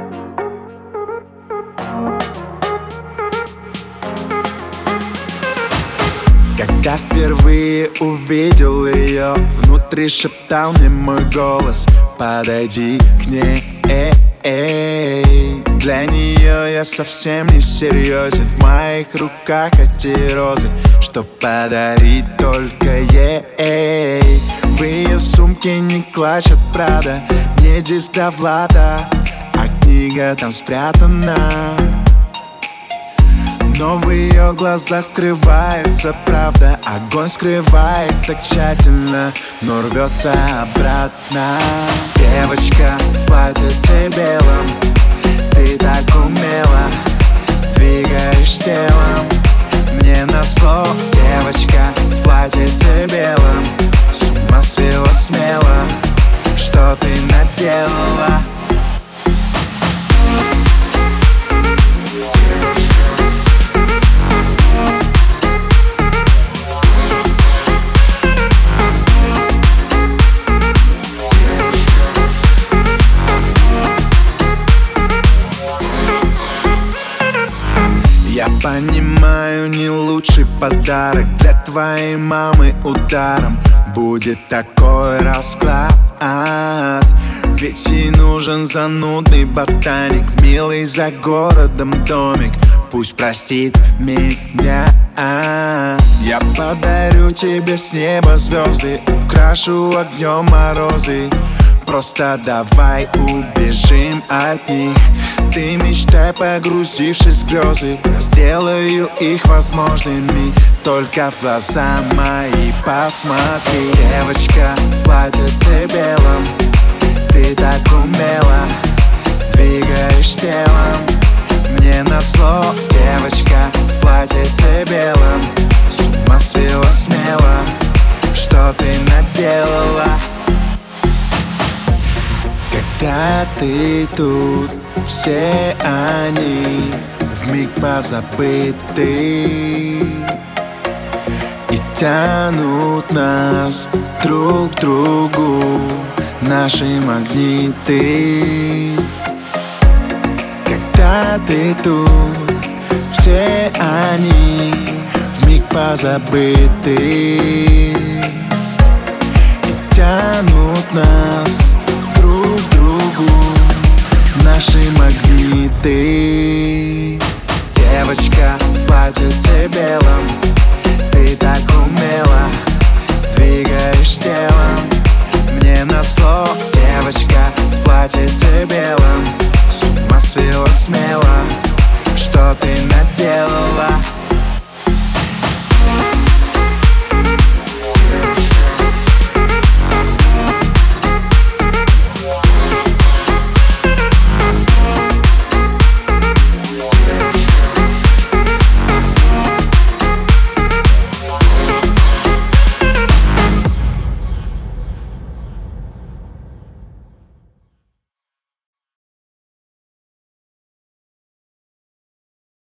Когда впервые увидел ее, внутри шептал мне мой голос: подойди к ней. Для нее я совсем не серьезен. В моих руках эти розы, что подарить только ей. В ее сумке не клатч от Прада, не диск Довлада, а книга там спрятана. Но в ее глазах скрывается правда. Огонь скрывает так тщательно, но рвется обратно. Девочка в платьице белом, ты так умело двигаешь телом мне назло. Девочка в платьице белом, с ума свела смело, что ты наделала. Я понимаю, не лучший подарок для твоей мамы ударом будет такой расклад. Ведь ей нужен занудный ботаник, милый за городом домик, пусть простит меня. Я подарю тебе с неба звезды, украшу огнем морозы. Просто давай убежим от них. Ты мечтай, погрузившись в грезы. Я сделаю их возможными, только в глаза мои посмотри. Девочка в платьице белом, ты так умело двигаешь телом мне назло. Девочка в платьице белом, с ума свела смело, что ты наделала. Когда ты тут, все они вмиг позабыты и тянут нас друг к другу наши магниты. Когда ты тут, все они вмиг позабыты и тянут нас друг к другу наши магниты. Девочка в платьице белом, ты так умело двигаешь телом мне назло. Девочка в платьице белом, с ума свела смело, что ты наделала.